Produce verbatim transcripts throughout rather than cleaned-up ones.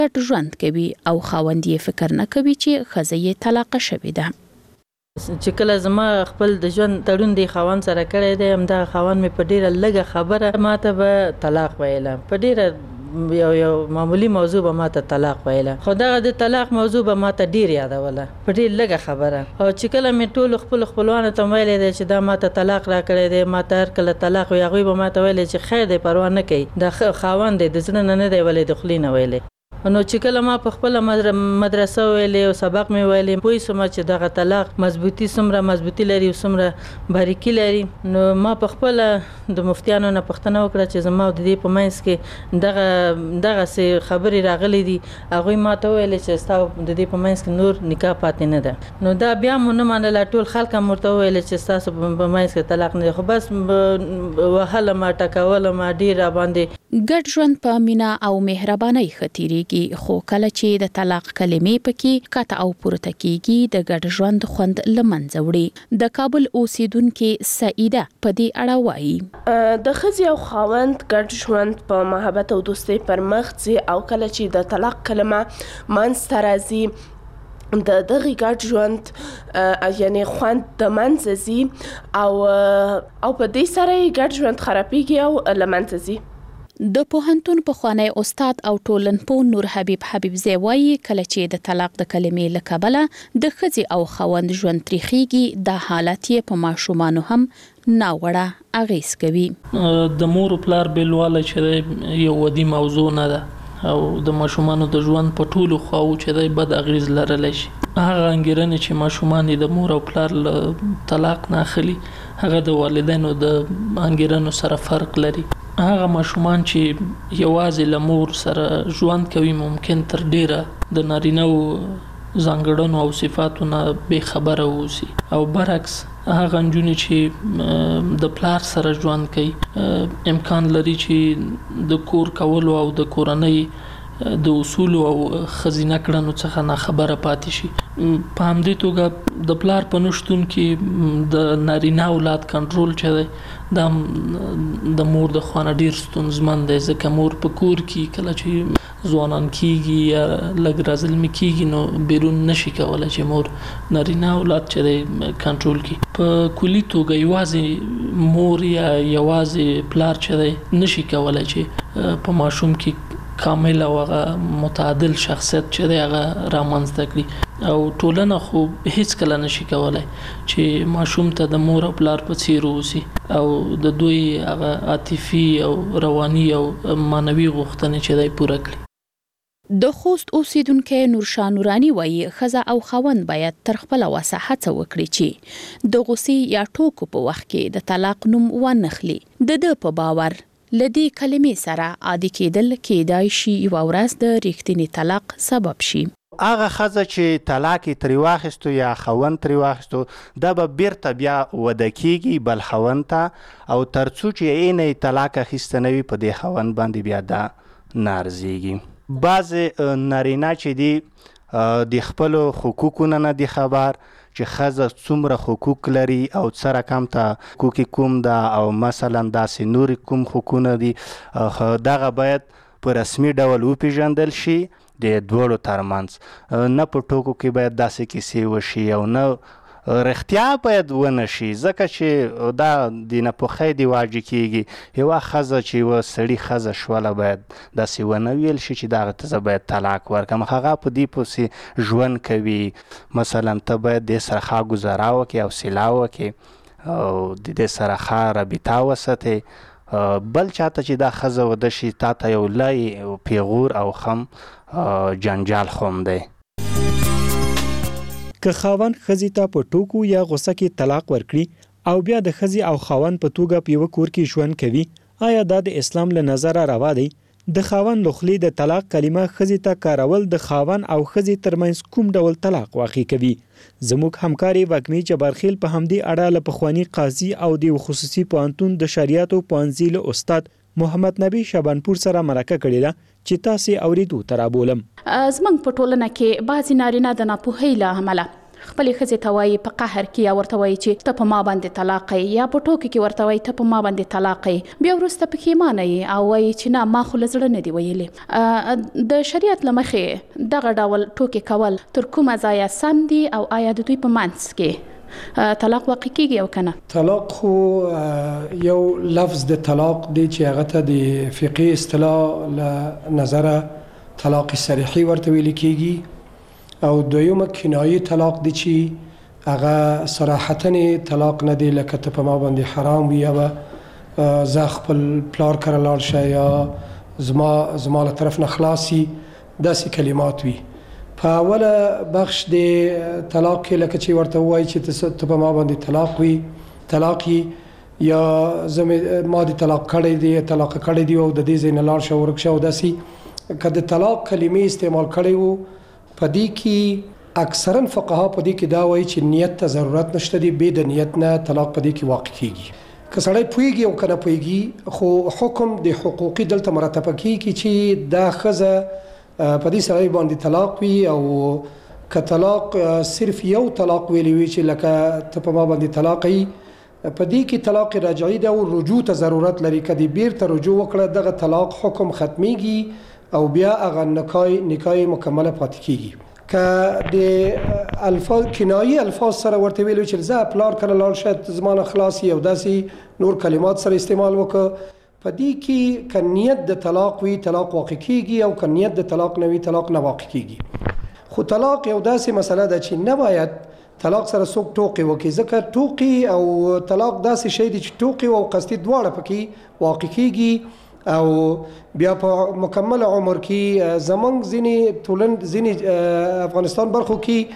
ګډ ژوند کوي او خاوند یې فکر نه کوي چې ښځه یې طلاقه شوې ده. چې کله زما خپل د ژوند تړون دی خاوند سره کړی دی، همدغه خاوند مې په ډیره لږه خبره ماته به طلاق ویله، په ډیره یو یو معمولی موضوع به ماته طلاق ویله، خو دغه د طلاق موضوع به ماته ډیر یادوله په ډیر لږه خبره. او چې کله مې ټول خپل خپلوانو ته ویلې دی چې دا ماته طلاق را کړی دی، ماته هر کله طلاق وي، هغوی به ماته ویلې چې خیر دی پروا نه کوي، دا خاوند دی د زړه نه نه دی ویلی، د خولې نه ویلی. نو چې کله ما په خپل مدرسه ویلې او سبق مې ویلې، پوه شوم چې دغه طلاق مضبوطی څومره مضبوطی لري او څومره باریکي لري. نو ما په خپل د مفتیانو نه پوښتنه وکړه چې زما د دې په منځ کې دغه دغه څه خبرې راغلي دي. هغوی ما ته ویلې چې ستا د دې په منځ کې نور نکاح پاتې نه ده. نو دا بیا مو نه منله، ټول خلک هم ورته ویلې چې ستاسو په منځ کې طلاق نه دی، خو بس وهله ما ټکوله ما ډېر راباندې. ګډ ژوند په مینه او مهربانۍ ښه تېرېږي، خو کله چې د طلاق کلمې پکې کته او پورته کیږي د ګډ ژوند خوند له منځه وړي. د کابل اوسیدونکې سعیده په دې اړه وایي د ښځې او خاوند ګډ ژوند په محبت او دوستۍ پر مخ ځي، او کله چې د طلاق کلمه منځته راځي د دغه ګډ ژوند یعنی خوند د منځه ځي، او او په دې سره یې ګډ ژوند خرابېږي او له منځه ځي. د پوهنتون پخوانی استاد او ټولنپوه نور حبیب حبیبزی وایي کله چې د طلاق د کلمې له کبله د ښځې او خاوند ژوند تریخیږي، دا حالت یې په ماشومانو هم ناوړه اغیز کوي. د مور او پلار بیلوالی چې یو ودي موضوع نه ده، او د ماشومانو د ژوند په ټولو خواو چې دی بد اغیز لرلی شي. هغه انګیرنې چې ماشومان د مور او پلار له طلاق نه اخلي، هغه د والدینو د انګیرنو سره فرق لري. هغه ماشومان چې یوازې له مور سره ژوند کوي ممکن تر ډیره د نارینه‌و ځانګړنو او صفاتو نه بې خبره اوسي، او برعکس هغه نجونې چې د پلار سره ژوند کوي امکان لري چې د کور کولو او د کورنۍ د اصول او خزینه کړنو څخه نه خبره پاتې شي. په همدې توګه د پلار په نشتون کې د نارینه اولاد کنټرول چې دی دا د مور د خوا نه ډېر ستونزمن دی، ځکه مور په کور کې کله چې ځوانان کېږي یا لږ رازلمي کېږي نو بیرون نشي کولی چې مور نارینه اولاد چې دی کنټرول کړي. په کلي توګه یوازې مور یا یوازې پلار چې دی نشي کولی چې په ماشوم کې کامل او هغه متعادل شخصیت چې دی هغه رامنځته کړي، او ټولنه خو هیڅ کله نشي کولی چې ماشوم ته د مور او پلار په څیر اوسي او د دوی هغه عاطفي او رواني او معنوي غوښتنې چې دی پوره کړي. د خوست اوسیدونکې نورشاه نورانی وایي ښځه او خاوند باید تر خپله وسه هڅه وکړي چې د غوسې یا ټوکو په وخت کې د طلاق نوم وانخلي. د ده په باور لدی کلمې سره عادي کېدل کېدای شي یوه ورځ د ریښتیني طلاق سبب شي. هغه ښځه چې طلاق یې ترې واخیستو یا خاوند ترې واخیستو، دا به بیرته بیا وده کېږي بل خاوند ته، او تر څو چې یې نه طلاق اخیسته نه وي په دې خاوند باندې بیا دا نه ارزېږي. بعضې نارینه چې دي د خپلو حقوقو نه نه دي خبر چې ښځه څومره حقوق لري او څه رقم ته حقوق کوم ده، او مثلا داسې نور کوم حقوقونه دي، دغه باید په رسمي ډول وپېژندل شي د دواړو ترمنځ. نه په ټوکو کې باید داسې کیسې وشي او نه رښتیا باید ونه شي، ځکه چې دا د ناپوهۍ د واجې کېږي. یوه ښځه چې یوه سړي ښځه شوله باید داسې ونه ویل شي چې دغه ته زه باید طلاق ورکړم. هغه په دې پسې ژوند کوي، مثلا ته باید دې سره ښه ګزاره وکړې، حوصله وکړې او د دې سره ښه رابطه وساتې. بل چاته چې دا ښځه وده شي تا ته یو لوی پیغور او خم جنجال خوم دی. که خاوند ښځې ته په ټوکو یا غوسه کې طلاق ورکړي او بیا د ښځې او خاوند په توګه په یوه کور کې ژوند کوي، آیا دا د اسلام له نظره روا دی؟ د خاوند له خولې د طلاق کلمه ښځې ته کارول د خاوند او ښځې ترمنځ کوم ډول طلاق واقع کوي؟ زموږ همکاري وږمې جبارخیل په همدې اړه له پخواني قاضي او د خصوصي پوهنتون د شریعتو پوهنځي له استاد محمد نبی شبانپور سره مرکه کړې ده چې تاسې اورېدو ته رابولم. زموږ په ټولنه کې بعضې نارینه د ناپوهۍ له امله خپلې ښځې ته وایي په قهر کې یا ورته وایي چې ته په ما باندې طلاق یې، یا په ټوکې کې ورته وایي ته په ما باندې طلاق یې، بیا وروسته پښیمانه یې او وایي چې نه ما خو له زړه نه دي ویلې. د شریعت له مخې دغه ډول ټوکې کول تر کومه ځایه سم دي او آیا د دوی په منځ کې طلاق واقع کیږي او کنه؟ طلاق خو یو لفظ د طلاق دی چې هغه ته د فقهي اصطلاح له نظره طلاق صریحي ورته ویل کیږي، او دویمه کنایي طلاق دی چې هغه صراحتاً طلاق نه دی، لکه ته په ما باندې حرام وي یا زه خپل پلار کره لاړ شه یا زما زما له طرف نه خلاصي، داسې کلمات وي. په اوله بخش د طلاق کې لکه چې ورته وایي چې ته په ما باندې طلاق وي طلاق یا زه ما دې طلاق کړی دی طلاق کړی دی او د دې ځای نه لاړ شه ورک شه، او داسې که د طلاق کلمې استعمال کړی وو، په دې کې اکثرا فقها په دې کې دا وایي چې نیت ته ضرورت نشته دی، بې د نیت نه طلاق په دې کې واقع کیږي. که سړی پوهیږي او که نه پوهیږي، خو حکم د حقوقي دلته مرتبه کیږي چې دا ښځه په دې سړی باندې طلاق وي، او که طلاق صرف یو طلاق ویلی وي چې لکه ته په ما باندې طلاق یې، په دې کې طلاق رجعي ده او رجوع ته ضرورت لري. که دې بیرته رجوع وکړه دغه طلاق حکم ختمیږي او بیا هغه نکاح نکاح مکمله پاتې کیږي. که د الفاظ کنایي الفاظ سره ورته ویلو چې زه پلار کړه لاړ شه زمانه خلاصي او داسې نور کلمات سره استعمال وکړه، په دې کې که نیت د طلاق وي طلاق واقع کیږي، او که نیت د طلاق نه وي طلاق نه واقع کیږي. خو طلاق یو داسې مسله ده چې نه باید طلاق سره څوک ټوکې وکړي، ځکه ټوکې او طلاق داسې شی دی چې ټوکې او قصدي دواړه پکې واقع کیږي، او بیا په مکمل عمر کې زمونږ ځینې ټولن ځینې افغانستان برخو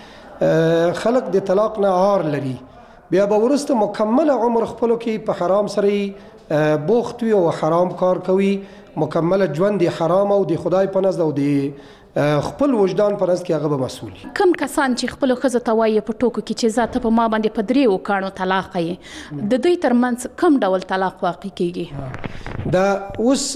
کې خلک د طلاق نه عار لري، بیا به وروسته مکمل عمر خپلو کې په حرام سره بوخت وي او حرام کار کوي، مکمل ژوند حرام او د خدای په نزد او د خپل وجدان پر نزد کې هغه به مسؤل. کم کسان چې خپل ښځو ته وایي په ټوکو کې چې ذاته په ما باندې په دریو کاڼو طلاق یې، د دوی ترمنځ کم ډول طلاق واقع کیږي؟ دا اوس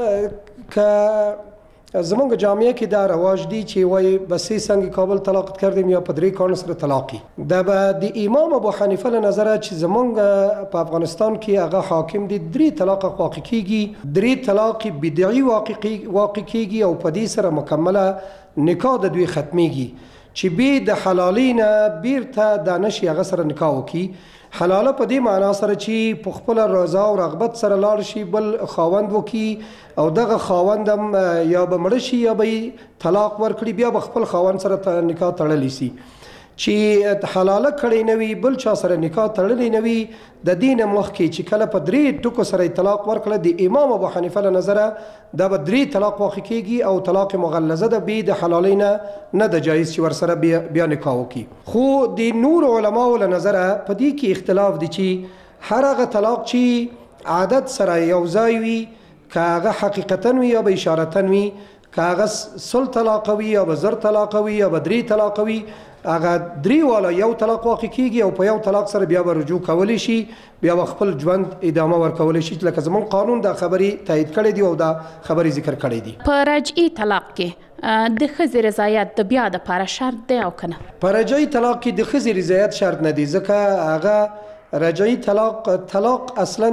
که زمونږ جامعه کې دا رواج دی چې وایي بسې څنګه کابل طلاق کردیم یا په درې کاڼو سره طلاقي. دا به د امام ابو حنیفه له نظره چې زمونږ په افغانستان کې هغه حاکم دی درې طلاق واقع کیږي، درې طلاق بدعي واقع کیږي او په دې سره مکمله نکاح د دوی ختمیږي چې به د حلالینه بیرته د نشي هغه سره نکاح وکي. حلاله په دې معنا سره چې په خپل رضا او رغبت سره لاړ شي بل خاوند وکي، او دغه خاوند هم یا به مړ شي یا به طلاق ورکړي، بیا به خپل خاوند سره نکاح تړلی سي. چې حلاله کړی نه وي بل چا سره نکاح تړلی نه وي، د دې نه مخکې چې کله په درې ټکو سره طلاق ورکړه د امام ابو حنیفه له نظره دا به درې طلاق واقع کیږي او طلاق مغلظه ده، به د حلالۍ نه نه د جایز چې ورسره بیا نکاح وکړي. خو د نور علماو له نظره په دې کې اختلاف دی چې هر هغه طلاق چې عادت سره یو ځای وي، که هغه حقیقتا وي یا به اشارتا وي، که هغه سل طلاق وي یا به زر طلاق وي یا به درې طلاق وي، هغه درې والا یو طلاق واقع کیږي او په یو طلاق سره بیا به رجوع کولی شي، بیا به خپل ژوند ادامه ورکولی شي. لکه زمون قانون دا خبرې تایید کړی دی او دا خبرې ذکر کړی دی. په رجعي طلاق کې د ښځې رضایت د بیا دپاره شرط دی او که نه؟ په رجعي طلاق کې د ښځې رضایت شرط نه دی، ځکه هغه رجعي طلاق طلاق اصلا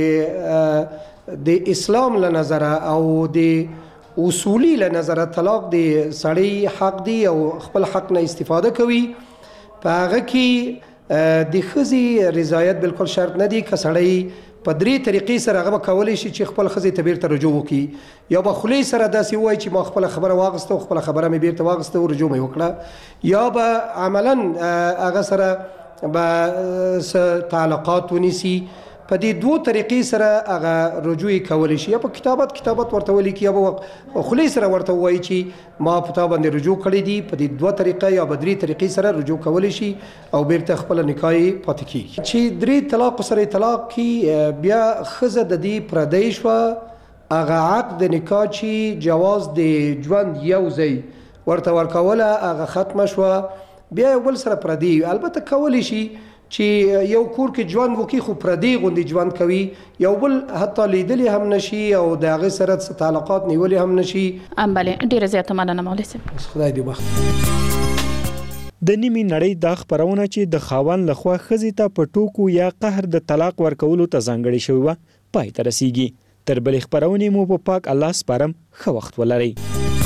د د اسلام له نظره او د اصولی له نظره طلاق د سړی حق دی او خپل حق نه استفاده کوي. په هغه کې د ښځې رضایت بالکل شرط نه دی، که سړی په درې طریقې سره هغه به کولی شي چې خپل ښځې ته بیرته رجوع وکړي، یا به خولې سره داسې ووایي چې ما خپله خبره واغسته او خپله خبره مې بیرته واغسته او رجوع مې وکړه، یا به عملا هغه سره به تعلقات ونیسي. په دې دوه طریقې سره هغه رجوع کولی شي، یا په کتابت کتابت ورته ولیکي یا به خولې سره ورته ووایي چې ما په تا باندې رجوع کړی دی. په دې دوه طریقه یا به درې طریقې سره رجوع کولی شي او بیرته خپله نکاح یې پاتې کیږي. چې درې طلاق سره طلاق کی بیا ښځه د دې پردی شوه، هغه عقد د نکاح چې جواز د ژوند یو ځای ورته ورکوله هغه ختمه شوه، بیا یو بل سره پردی. البته کولی شي چې یو کور کې ژوند وکړي خو پردی غوندې ژوند کوي، یو بل حتی لیدلی هم نشي او د هغې سره تعلقات نیولی هم نشي. بلې ډېره زیاته مننه مولوي صاحب. خدای دې بخت. د نیمې نړۍ دا خپرونه چې د خاوند لخوا ښځې ته په ټوکو یا قهر د طلاق ورکولو ته ځانګړې شوې وه پای ته رسیږي. تر بلې خپرونې مو په پاک الله سپارم. ښه وخت ولرئ.